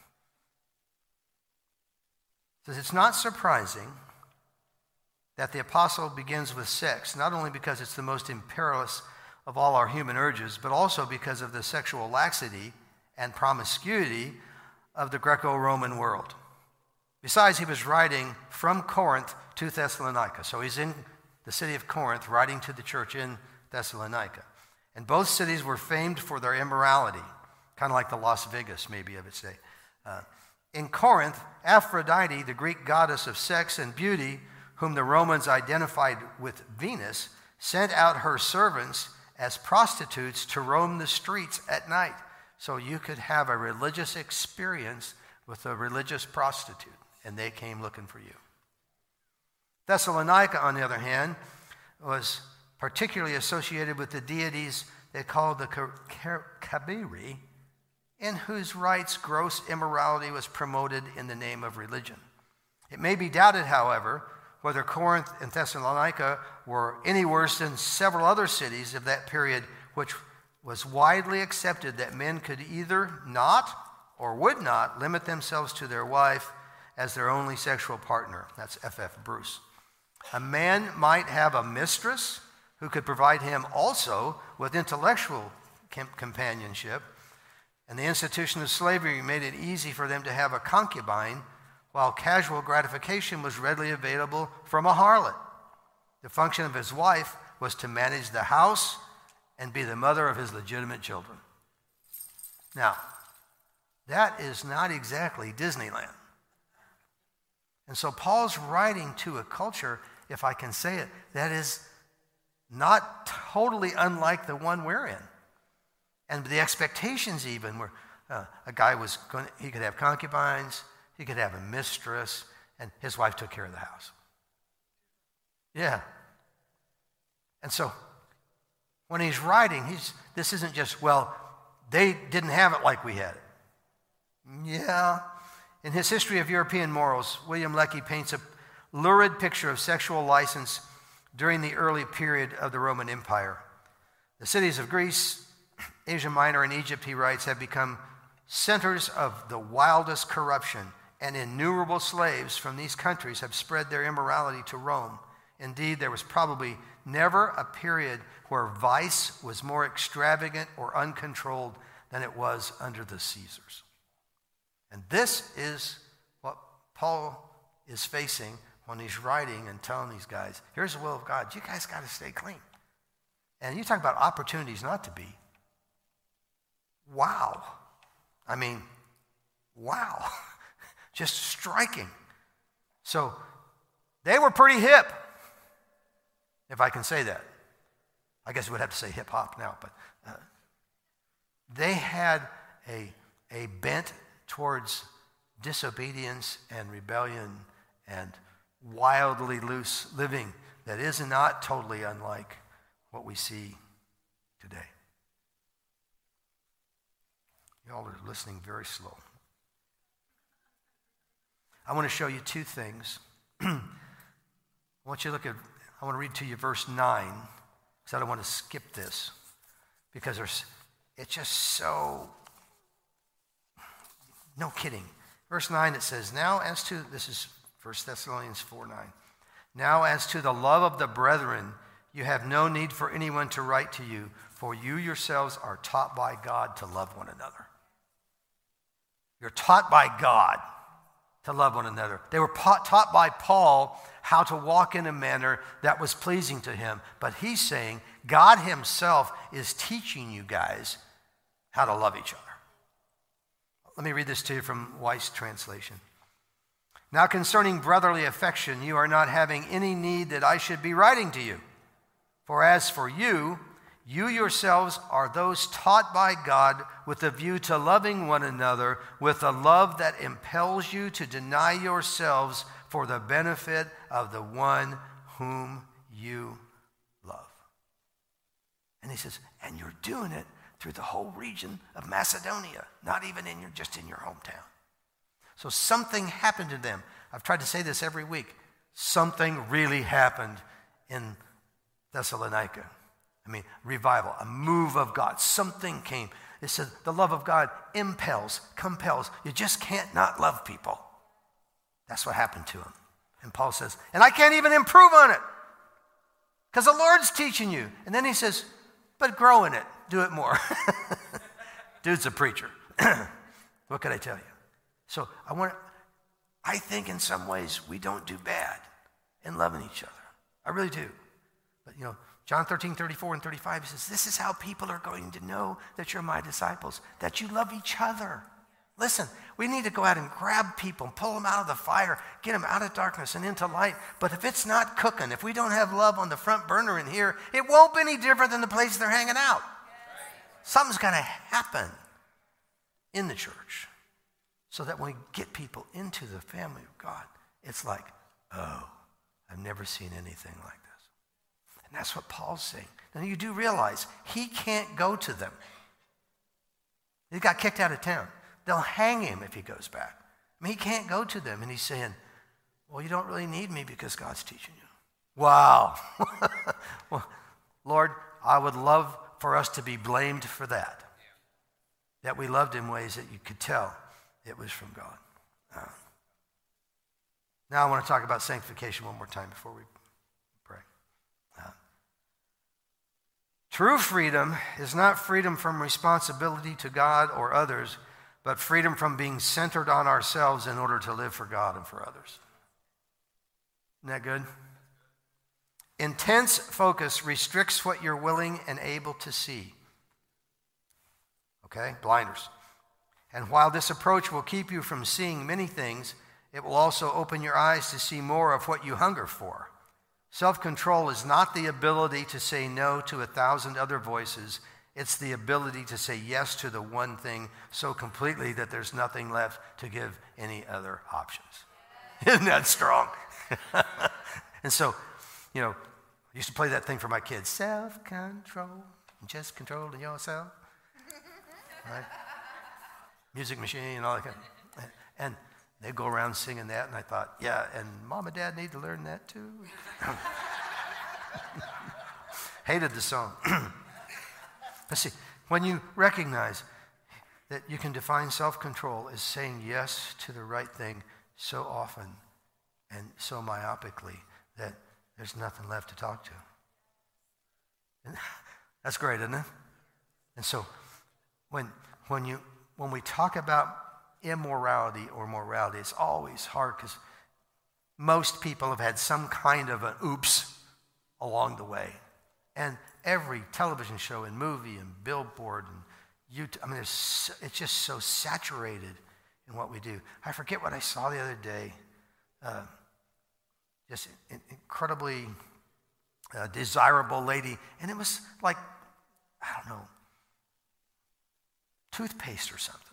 Speaker 1: says it's not surprising that the apostle begins with sex, not only because it's the most imperious of all our human urges, but also because of the sexual laxity and promiscuity of the Greco-Roman world. Besides, he was writing from Corinth to Thessalonica. So he's in the city of Corinth, writing to the church in Thessalonica. And both cities were famed for their immorality, kind of like the Las Vegas, maybe, of its day. Uh, in Corinth, Aphrodite, the Greek goddess of sex and beauty, whom the Romans identified with Venus, sent out her servants as prostitutes to roam the streets at night. So you could have a religious experience with a religious prostitute, and they came looking for you. Thessalonica, on the other hand, was particularly associated with the deities they called the Cabiri, in whose rites gross immorality was promoted in the name of religion. It may be doubted, however, whether Corinth and Thessalonica were any worse than several other cities of that period, which was widely accepted that men could either not or would not limit themselves to their wife as their only sexual partner. That's F F Bruce. A man might have a mistress who could provide him also with intellectual companionship, and the institution of slavery made it easy for them to have a concubine, while casual gratification was readily available from a harlot. The function of his wife was to manage the house and be the mother of his legitimate children. Now, that is not exactly Disneyland. And so Paul's writing to a culture, if I can say it, that is not totally unlike the one we're in. And the expectations even were, uh, a guy was going to, he could have concubines, he could have a mistress, and his wife took care of the house. Yeah. And so when he's writing, he's, this isn't just, well, they didn't have it like we had it. Yeah. In his History of European Morals, William Lecky paints a lurid picture of sexual license during the early period of the Roman Empire. The cities of Greece, Asia Minor, and Egypt, he writes, have become centers of the wildest corruption, and innumerable slaves from these countries have spread their immorality to Rome. Indeed, there was probably never a period where vice was more extravagant or uncontrolled than it was under the Caesars. And this is what Paul is facing when he's writing and telling these guys, here's the will of God. You guys got to stay clean. And you talk about opportunities not to be. Wow. I mean, wow. Just striking. So they were pretty hip, if I can say that. I guess we would have to say hip hop now, but uh, they had a, a bent towards disobedience and rebellion and wildly loose living that is not totally unlike what we see today. Y'all are listening very slow. I want to show you two things. I want you to look at, I want to read to you verse nine, because I don't want to skip this, because there's, it's just so, no kidding. Verse nine, it says, now as to, this is First Thessalonians four nine. Now as to the love of the brethren, you have no need for anyone to write to you, for you yourselves are taught by God to love one another. You're taught by God to love one another. They were taught by Paul how to walk in a manner that was pleasing to him. But he's saying God himself is teaching you guys how to love each other. Let me read this to you from Weiss translation. Now concerning brotherly affection, you are not having any need that I should be writing to you. For as for you, you yourselves are those taught by God with a view to loving one another with a love that impels you to deny yourselves for the benefit of the one whom you love. And he says, and you're doing it through the whole region of Macedonia, not even in your, just in your hometown. So something happened to them. I've tried to say this every week. Something really happened in Thessalonica. I mean, revival, a move of God. Something came. It said the love of God impels, compels. You just can't not love people. That's what happened to him. And Paul says, and I can't even improve on it because the Lord's teaching you. And then he says, but grow in it. Do it more. Dude's a preacher. What can I tell you? So I want. I think in some ways we don't do bad in loving each other. I really do. But you know, John thirteen, thirty-four and thirty-five, he says, this is how people are going to know that you're my disciples, that you love each other. Listen, we need to go out and grab people and pull them out of the fire, get them out of darkness and into light. But if it's not cooking, if we don't have love on the front burner in here, it won't be any different than the place they're hanging out. Something's got to happen in the church so that when we get people into the family of God, it's like, oh, I've never seen anything like this. And that's what Paul's saying. Now you do realize he can't go to them. He got kicked out of town. They'll hang him if he goes back. I mean, he can't go to them. And he's saying, well, you don't really need me because God's teaching you. Wow. Well, Lord, I would love for us to be blamed for that. That we loved in ways that you could tell it was from God. Uh, now I want to talk about sanctification one more time before we pray. Uh, true freedom is not freedom from responsibility to God or others, but freedom from being centered on ourselves in order to live for God and for others. Isn't that good? Intense focus restricts what you're willing and able to see. Okay? Blinders. And while this approach will keep you from seeing many things, it will also open your eyes to see more of what you hunger for. Self-control is not the ability to say no to a thousand other voices. It's the ability to say yes to the one thing so completely that there's nothing left to give any other options. Isn't that strong? And so, you know, I used to play that thing for my kids. Self-control, just controlling yourself. Right? Music machine and all that kind of, and they'd go around singing that, and I thought, yeah, and mom and dad need to learn that too. Hated the song. But see, when you recognize that you can define self-control as saying yes to the right thing so often and so myopically that there's nothing left to talk to. And that's great, isn't it? And so when when you when we talk about immorality or morality, it's always hard because most people have had some kind of an oops along the way. And every television show and movie and billboard and YouTube, I mean, it's, it's just so saturated in what we do. I forget what I saw the other day. Uh, just an incredibly uh, desirable lady. And it was like, I don't know, toothpaste or something.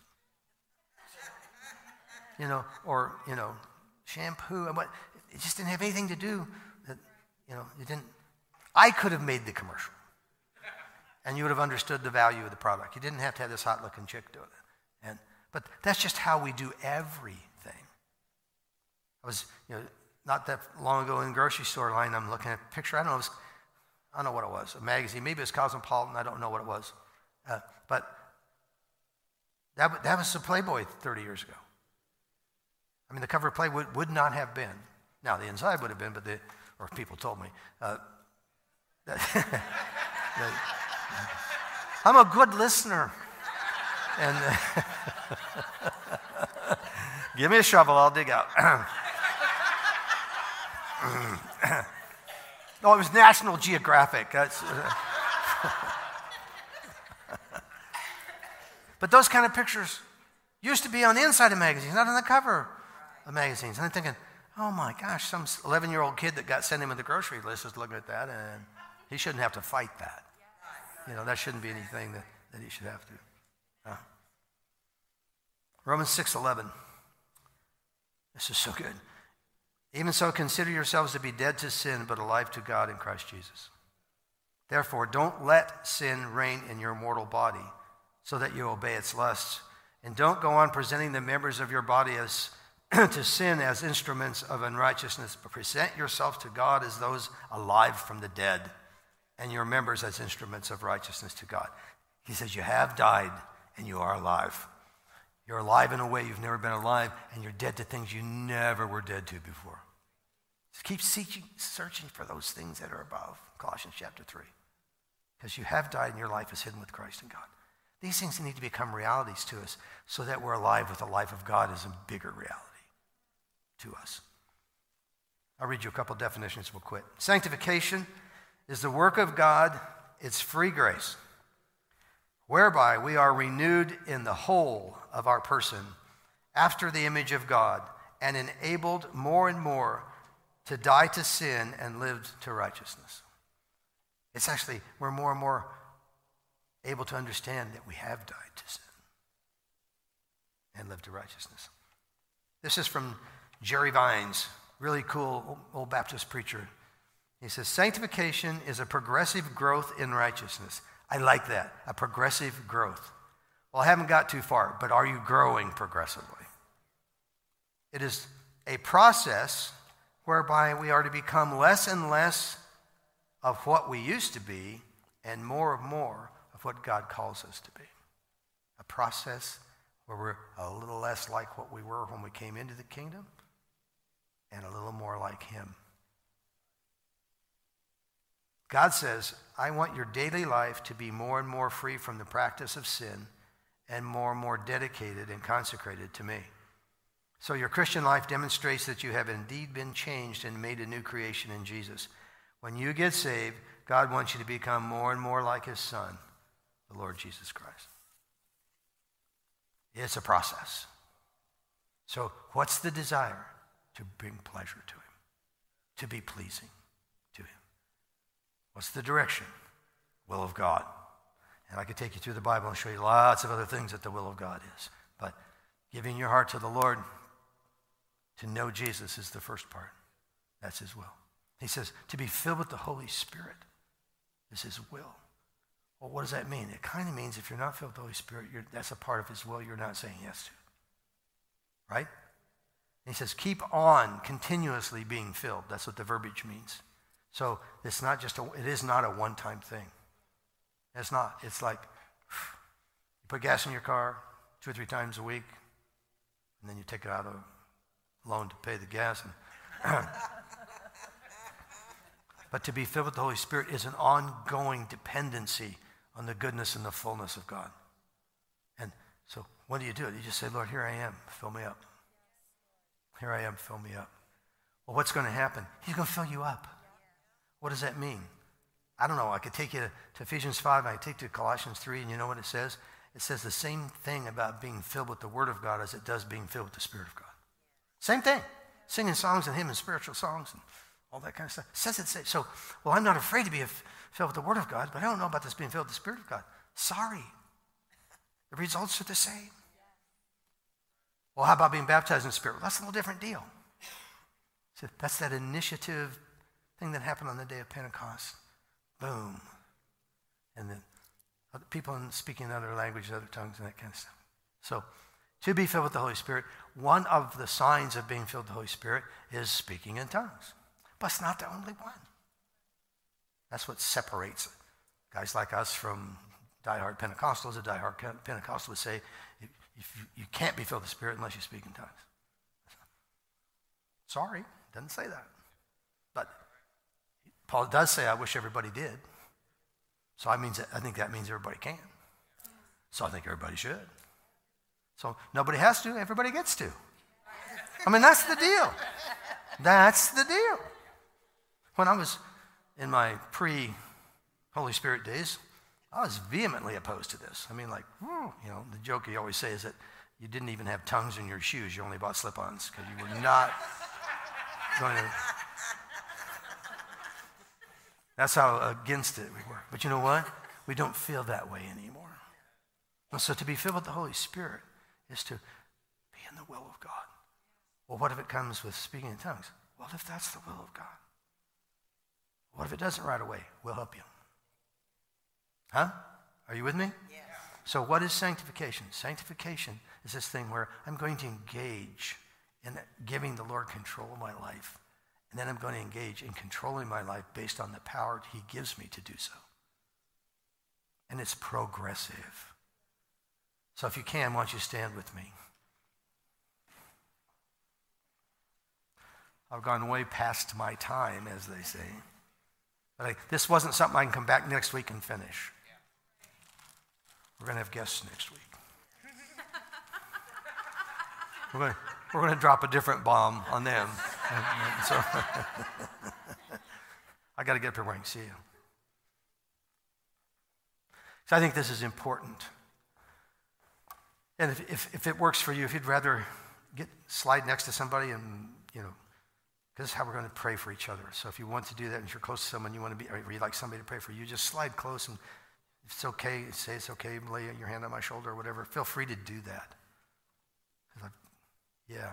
Speaker 1: You know, or, you know, shampoo. And what, it just didn't have anything to do that, you know, it didn't. I could have made the commercial. And you would have understood the value of the product. You didn't have to have this hot-looking chick doing it. And, but that's just how we do everything. I was, you know, not that long ago in the grocery store line, I'm looking at a picture. I don't know, it was, I don't know what it was, a magazine. Maybe it was Cosmopolitan. I don't know what it was. Uh, but that, that was the Playboy thirty years ago. I mean, the cover of Playboy would, would not have been. Now, the inside would have been, but the, or people told me. Uh, that, that, I'm a good listener. And uh, give me a shovel, I'll dig out. No, it was National Geographic. That's, uh, but those kind of pictures used to be on the inside of magazines, not on the cover of magazines. And I'm thinking, oh my gosh, some eleven-year-old kid that got sent him in the grocery list is looking at that, and he shouldn't have to fight that. You know, that shouldn't be anything that, that he should have to. Uh, Romans six eleven. This is so good. Even so, consider yourselves to be dead to sin, but alive to God in Christ Jesus. Therefore, don't let sin reign in your mortal body, so that you obey its lusts. And don't go on presenting the members of your body as to sin as instruments of unrighteousness, but present yourself to God as those alive from the dead, and your members as instruments of righteousness to God. He says, you have died, and you are alive. You're alive in a way you've never been alive, and you're dead to things you never were dead to before. Just keep seeking, searching for those things that are above, Colossians chapter three. Because you have died, and your life is hidden with Christ in God. These things need to become realities to us so that we're alive with the life of God as a bigger reality to us. I'll read you a couple definitions, we'll quit. Sanctification is the work of God, it's free grace, whereby we are renewed in the whole of our person after the image of God and enabled more and more to die to sin and live to righteousness. It's actually, we're more and more able to understand that we have died to sin and live to righteousness. This is from Jerry Vines, really cool old Baptist preacher. He says, sanctification is a progressive growth in righteousness. I like that, a progressive growth. Well, I haven't got too far, but are you growing progressively? It is a process whereby we are to become less and less of what we used to be and more and more of what God calls us to be. A process where we're a little less like what we were when we came into the kingdom and a little more like him. God says, I want your daily life to be more and more free from the practice of sin and more and more dedicated and consecrated to me. So your Christian life demonstrates that you have indeed been changed and made a new creation in Jesus. When you get saved, God wants you to become more and more like his Son, the Lord Jesus Christ. It's a process. So what's the desire? To bring pleasure to him, to be pleasing to him. What's the direction? Will of God. And I could take you through the Bible and show you lots of other things that the will of God is. But giving your heart to the Lord, to know Jesus is the first part. That's his will. He says, to be filled with the Holy Spirit is his will. Well, what does that mean? It kind of means if you're not filled with the Holy Spirit, you're, that's a part of his will you're not saying yes to. Right? And he says, keep on continuously being filled. That's what the verbiage means. So it's not just a, it is not a one-time thing. It's not. It's like you put gas in your car two or three times a week, and then you take it out of loan to pay the gas. And but to be filled with the Holy Spirit is an ongoing dependency on the goodness and the fullness of God. And so what do you do? You just say, Lord, here I am. Fill me up. Here I am. Fill me up. Well, what's going to happen? He's going to fill you up. What does that mean? I don't know. I could take you to, to Ephesians five, and I could take you to Colossians three, and you know what it says? It says the same thing about being filled with the Word of God as it does being filled with the Spirit of God. Same thing. Singing songs and hymns and spiritual songs and all that kind of stuff. It says it. So, well, I'm not afraid to be filled with the Word of God, but I don't know about this being filled with the Spirit of God. Sorry. The results are the same. Well, how about being baptized in the Spirit? Well, that's a little different deal. So that's that initiative thing that happened on the day of Pentecost. Boom. And then other people speaking in other languages, other tongues, and that kind of stuff. So, to be filled with the Holy Spirit, one of the signs of being filled with the Holy Spirit is speaking in tongues. But it's not the only one. That's what separates guys like us from diehard Pentecostals. A diehard Pentecostal would say, if you, you can't be filled with the Spirit unless you speak in tongues. Sorry, doesn't say that. But Paul does say, I wish everybody did. So I, means, I think that means everybody can. So I think everybody should. So nobody has to, everybody gets to. I mean, that's the deal. That's the deal. When I was in my pre-Holy Spirit days, I was vehemently opposed to this. I mean, like, you know, the joke you always say is that you didn't even have tongues in your shoes. You only bought slip-ons because you were not going to. That's how against it we were. But you know what? We don't feel that way anymore. And so to be filled with the Holy Spirit is to be in the will of God. Well, what if it comes with speaking in tongues? Well, if that's the will of God. What if it doesn't right away? We'll help you. Huh? Are you with me? Yes. So what is sanctification? Sanctification is this thing where I'm going to engage in giving the Lord control of my life. And then I'm going to engage in controlling my life based on the power he gives me to do so. And it's progressive. So if you can, why don't you stand with me? I've gone way past my time, as they say. But I, this wasn't something I can come back next week and finish. We're going to have guests next week. We're going to, we're going to drop a different bomb on them. And, and so I got to get up here where I can see you. So I think this is important. And if, if, if it works for you, if you'd rather get slide next to somebody and, you know, this is how we're going to pray for each other. So if you want to do that and if you're close to someone, you want to be, or you'd like somebody to pray for you, just slide close and if it's okay, say it's okay, lay your hand on my shoulder or whatever. Feel free to do that. I, yeah.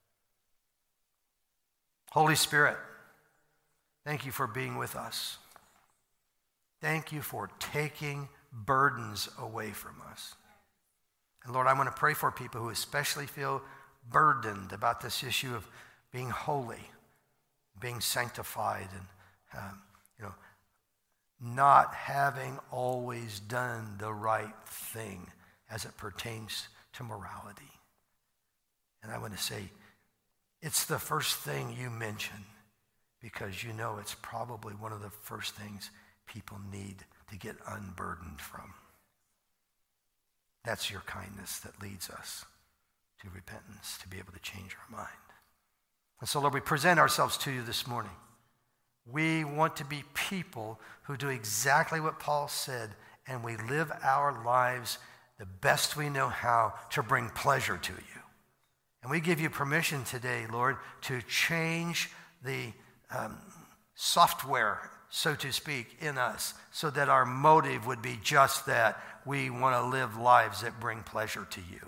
Speaker 1: Holy Spirit, thank you for being with us. Thank you for taking burdens away from us. And Lord, I want to pray for people who especially feel burdened about this issue of being holy, being sanctified, and um, you know, not having always done the right thing as it pertains to morality. And I want to say, it's the first thing you mention because you know it's probably one of the first things people need to get unburdened from. That's your kindness that leads us to repentance, to be able to change our mind. And so, Lord, we present ourselves to you this morning. We want to be people who do exactly what Paul said, and we live our lives the best we know how to bring pleasure to you. And we give you permission today, Lord, to change the um, software, so to speak, in us so that our motive would be just that. We want to live lives that bring pleasure to you.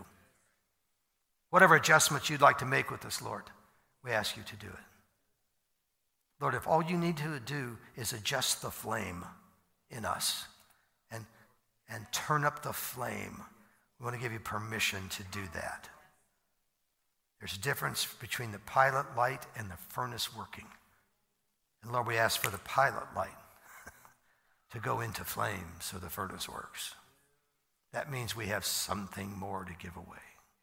Speaker 1: Whatever adjustments you'd like to make with us, Lord, we ask you to do it. Lord, if all you need to do is adjust the flame in us and, and turn up the flame, we want to give you permission to do that. There's a difference between the pilot light and the furnace working. And Lord, we ask for the pilot light to go into flame so the furnace works. That means we have something more to give away.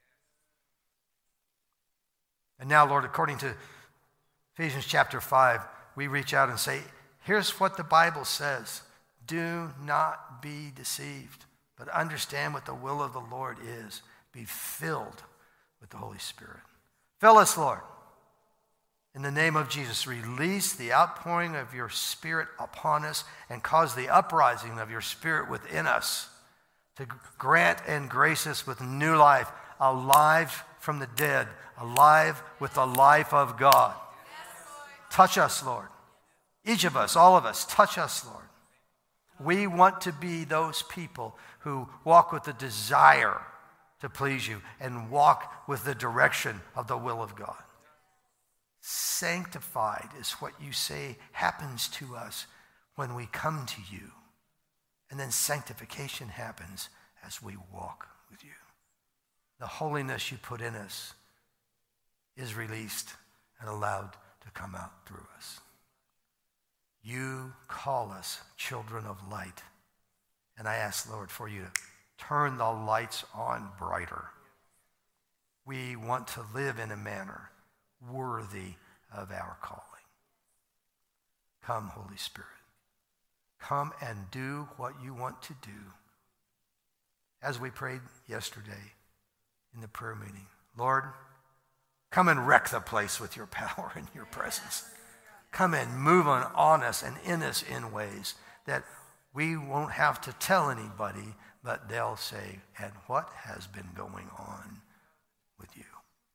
Speaker 1: And now, Lord, according to Ephesians chapter five, we reach out and say, here's what the Bible says. Do not be deceived, but understand what the will of the Lord is. Be filled with the Holy Spirit. Fill us, Lord. In the name of Jesus, release the outpouring of your Spirit upon us and cause the uprising of your Spirit within us to grant and grace us with new life, alive from the dead, alive with the life of God. Touch us, Lord. Each of us, all of us, touch us, Lord. We want to be those people who walk with the desire to please you and walk with the direction of the will of God. Sanctified is what you say happens to us when we come to you. And then sanctification happens as we walk with you. The holiness you put in us is released and allowed to come out through us. You call us children of light. And I ask, Lord, for you to turn the lights on brighter. We want to live in a manner worthy of our calling. Come, Holy Spirit. Come and do what you want to do. As we prayed yesterday in the prayer meeting, Lord, come and wreck the place with your power and your presence. Come and move on, on us and in us in ways that we won't have to tell anybody, but they'll say, and what has been going on with you?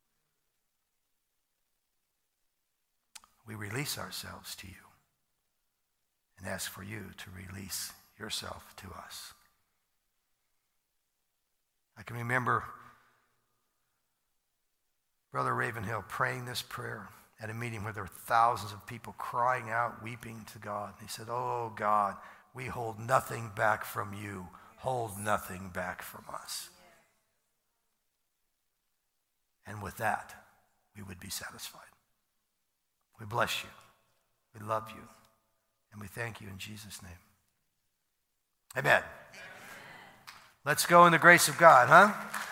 Speaker 1: We release ourselves to you and ask for you to release yourself to us. I can remember Brother Ravenhill praying this prayer at a meeting where there were thousands of people crying out, weeping to God. And he said, oh God, we hold nothing back from you. Hold nothing back from us. And with that, we would be satisfied. We bless you. We love you. And we thank you in Jesus' name. Amen. Amen. Let's go in the grace of God, huh?